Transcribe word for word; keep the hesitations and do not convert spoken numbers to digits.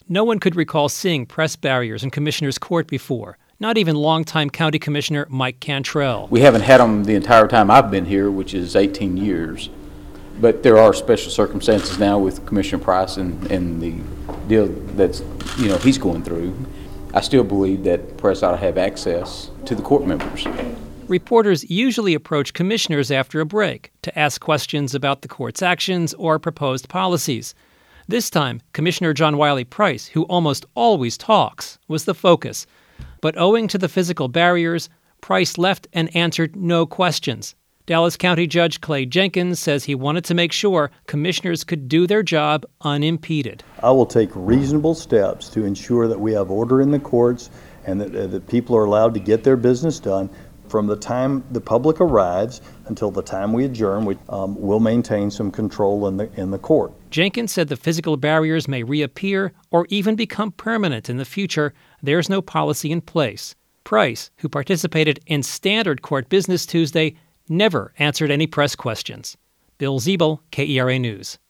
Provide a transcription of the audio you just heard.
No one could recall seeing press barriers in Commissioners Court before, not even longtime County Commissioner Mike Cantrell. We haven't had them the entire time I've been here, which is eighteen years. But there are special circumstances now with Commissioner Price and, and the deal that's, you know, he's going through. I still believe that press ought to have access to the court members. Reporters usually approach commissioners after a break to ask questions about the court's actions or proposed policies. This time, Commissioner John Wiley Price, who almost always talks, was the focus. But owing to the physical barriers, Price left and answered no questions. Dallas County Judge Clay Jenkins says he wanted to make sure commissioners could do their job unimpeded. I will take reasonable steps to ensure that we have order in the courts and that, uh, that people are allowed to get their business done. From the time the public arrives until the time we adjourn, we um, will maintain some control in the in the court. Jenkins said the physical barriers may reappear or even become permanent in the future. There's no policy in place. Price, who participated in standard court business Tuesday, never answered any press questions. Bill Ziebel, K E R A News.